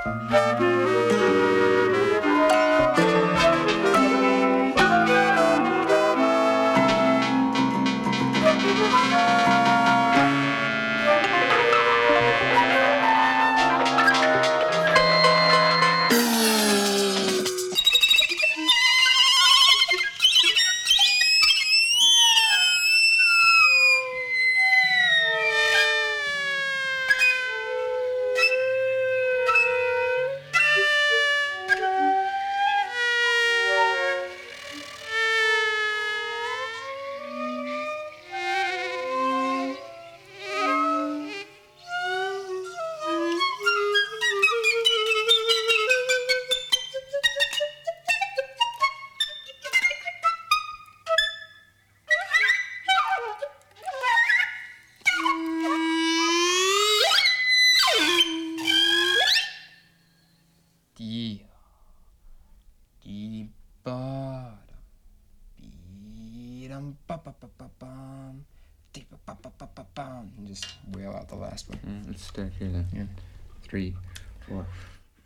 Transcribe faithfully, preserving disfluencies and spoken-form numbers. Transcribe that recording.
Dee, dee, ba, dee, dum, ba, ba, ba, ba, bum, dee, ba, ba, ba, ba, ba, bum. And just wail out the last one. Mm, let's start here then. Yeah. Three, four.